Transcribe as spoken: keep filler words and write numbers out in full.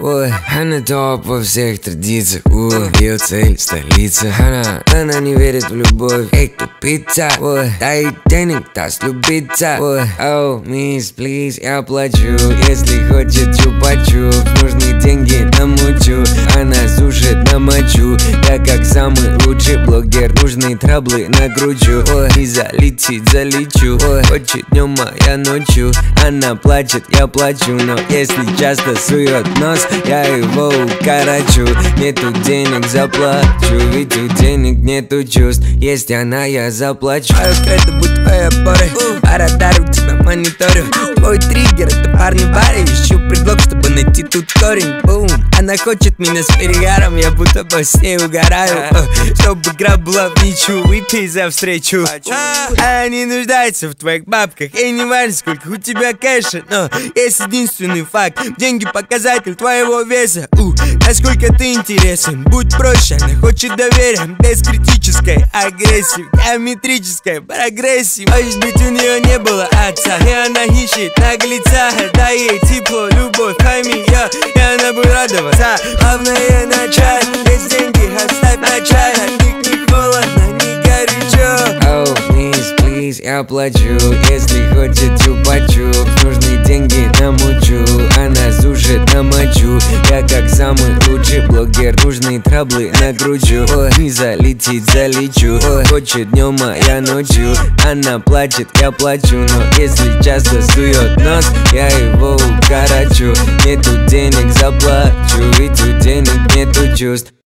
ой, она топ во всех традициях, ой, ее цель столица. Она, она не верит в любовь, эй, тупица, ой, дай денег, даст любиться, ой, оу, мисс, плиз, я плачу, если хочет чупа-чупс, нужны деньги намучу, она сушит на мочу, я как самый лучший блогер, нужные траблы накручу, ой, и залетит, залечу, ой, хочет днем, а я ночью, она плачет, я плачу, но если часто сует нос, я его укорочу. Нету денег, заплачу, ведь у денег нету чувств. Есть она, я заплачу. Твое кредо будь твоей опорой, а радар у тебя мониторю. Твой триггер, это парни в баре. Ищу предлог, чтобы найти тут корень. Бум. Она хочет меня с перегаром, я будто бы с ней угораю. Чтобы игра была в ничью, выпей за встречу. Она не нуждается в твоих бабках, и не важно, сколько у тебя кэша, но есть единственный факт: деньги показатель твоего веса. У, насколько ты интересен, будь проще. Она хочет доверия, без критической агрессии, геометрической прогрессии. Может быть, у нее не было отца, и она ищет наглеца. Дай ей тепло, любовь, пойми ее, и она будет радоваться. Главное начать, без деньги оставь на чай. От них не холодно, не горячо. Oh, miss, please, я плачу, если хочет чупа-чупс, нужны деньги намучу, она сушит на мочу, я как самый лучший блогер, нужные траблы накручу, ой, не залетит, залечу, ой, хочет днем, а я ночью, она плачет, я плачу, но если часто сует нос, я его укорочу. Нету денег, заплачу, ведь у денег нету чувств.